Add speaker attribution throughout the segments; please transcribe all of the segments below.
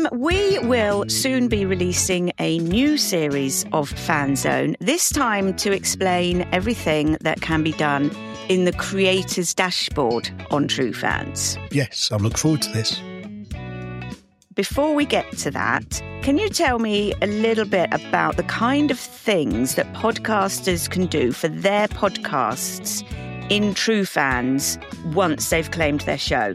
Speaker 1: We will soon be releasing a new series of Fanzone, this time to explain everything that can be done in the creator's dashboard on True Fans.
Speaker 2: Yes, I look forward to this.
Speaker 1: Before we get to that, can you tell me a little bit about the kind of things that podcasters can do for their podcasts in True Fans once they've claimed their show?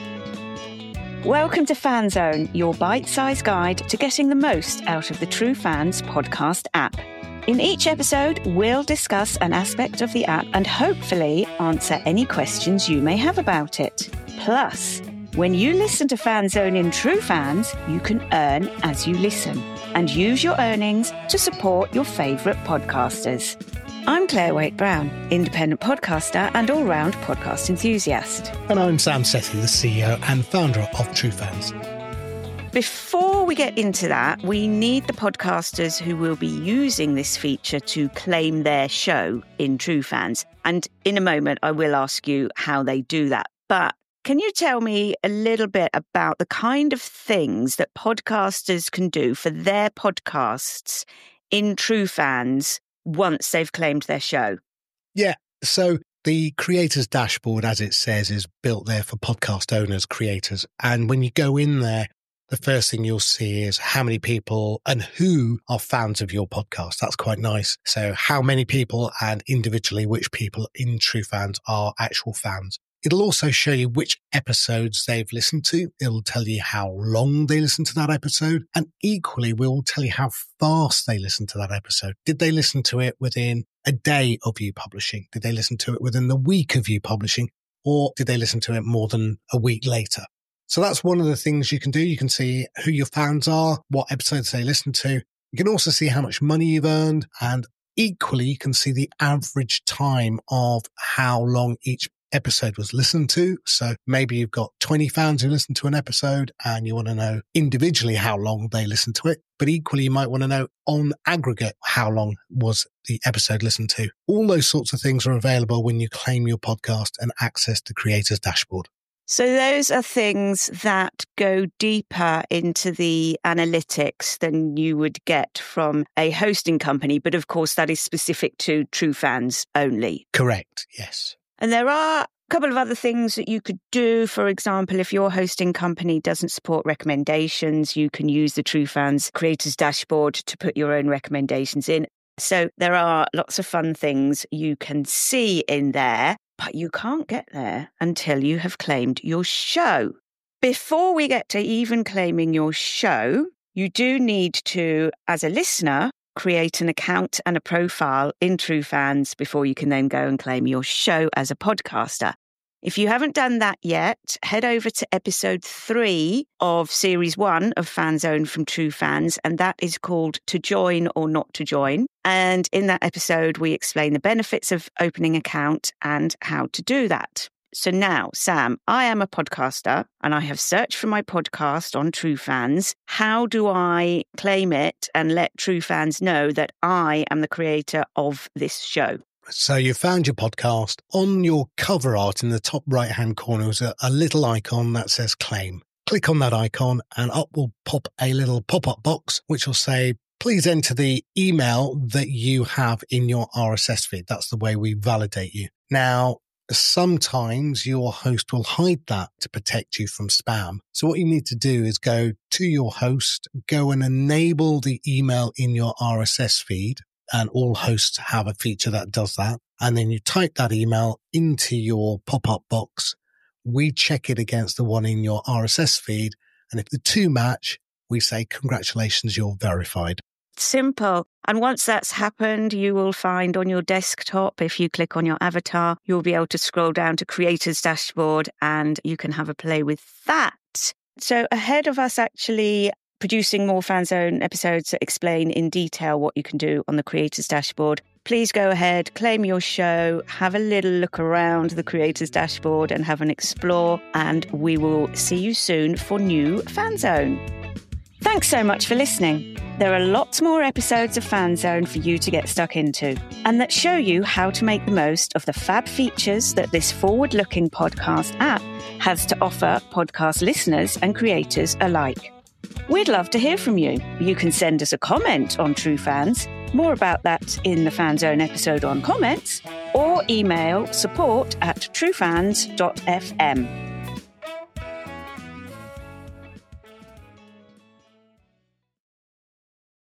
Speaker 1: Welcome to Fanzone, your bite-sized guide to getting the most out of the True Fans podcast app. In each episode, we'll discuss an aspect of the app and hopefully answer any questions you may have about it. Plus, when you listen to Fanzone in True Fans, you can earn as you listen and use your earnings to support your favourite podcasters. I'm Claire Waite-Brown, independent podcaster and all-round podcast enthusiast.
Speaker 2: And I'm Sam Sethi, the CEO and founder of True Fans.
Speaker 1: Before we get into that, we need the podcasters who will be using this feature to claim their show in True Fans. And in a moment, I will ask you how they do that. But can you tell me a little bit about the kind of things that podcasters can do for their podcasts in True Fans once they've claimed their show?
Speaker 2: Yeah, so the creator's dashboard, as it says, is built there for podcast owners, creators. And when you go in there, the first thing you'll see is how many people and who are fans of your podcast. That's quite nice. So how many people and individually which people in True Fans are actual fans. It'll also show you which episodes they've listened to. It'll tell you how long they listened to that episode. And equally, we'll tell you how fast they listened to that episode. Did they listen to it within a day of you publishing? Did they listen to it within the week of you publishing? Or did they listen to it more than a week later? So that's one of the things you can do. You can see who your fans are, what episodes they listen to. You can also see how much money you've earned. And equally, you can see the average time of how long each episode was listened to. So maybe you've got 20 fans who listen to an episode and you want to know individually how long they listened to it. But equally, you might want to know on aggregate how long was the episode listened to. All those sorts of things are available when you claim your podcast and access the creator's dashboard.
Speaker 1: So those are things that go deeper into the analytics than you would get from a hosting company. But of course, that is specific to True Fans only.
Speaker 2: Correct. Yes.
Speaker 1: And there are a couple of other things that you could do. For example, if your hosting company doesn't support recommendations, you can use the True Fans Creators Dashboard to put your own recommendations in. So there are lots of fun things you can see in there, but you can't get there until you have claimed your show. Before we get to even claiming your show, you do need to, as a listener, create an account and a profile in True Fans before you can then go and claim your show as a podcaster. If you haven't done that yet, head over to episode 3 of series 1 of Fanzone from True Fans, and that is called To Join or Not to Join. And in that episode, we explain the benefits of opening an account and how to do that. So now, Sam, I am a podcaster and I have searched for my podcast on True Fans. How do I claim it and let True Fans know that I am the creator of this show?
Speaker 2: So you found your podcast. On your cover art in the top right-hand corner is a little icon that says claim. Click on that icon and up will pop a little pop-up box which will say, please enter the email that you have in your RSS feed. That's the way we validate you. Now, sometimes your host will hide that to protect you from spam. So what you need to do is go to your host, go and enable the email in your RSS feed. And all hosts have a feature that does that. And then you type that email into your pop-up box. We check it against the one in your RSS feed. And if the two match, we say, congratulations, you're verified.
Speaker 1: Simple. And once that's happened, you will find on your desktop, if you click on your avatar, you'll be able to scroll down to Creators Dashboard and you can have a play with that. So ahead of us actually producing more Fanzone episodes that explain in detail what you can do on the Creators Dashboard, please go ahead, claim your show, have a little look around the Creators Dashboard and have an explore, and we will see you soon for new Fanzone. Thanks so much for listening. There are lots more episodes of Fanzone for you to get stuck into, and that show you how to make the most of the fab features that this forward-looking podcast app has to offer podcast listeners and creators alike. We'd love to hear from you. You can send us a comment on True Fans, more about that in the Fan Zone episode on comments, or email support@truefans.fm.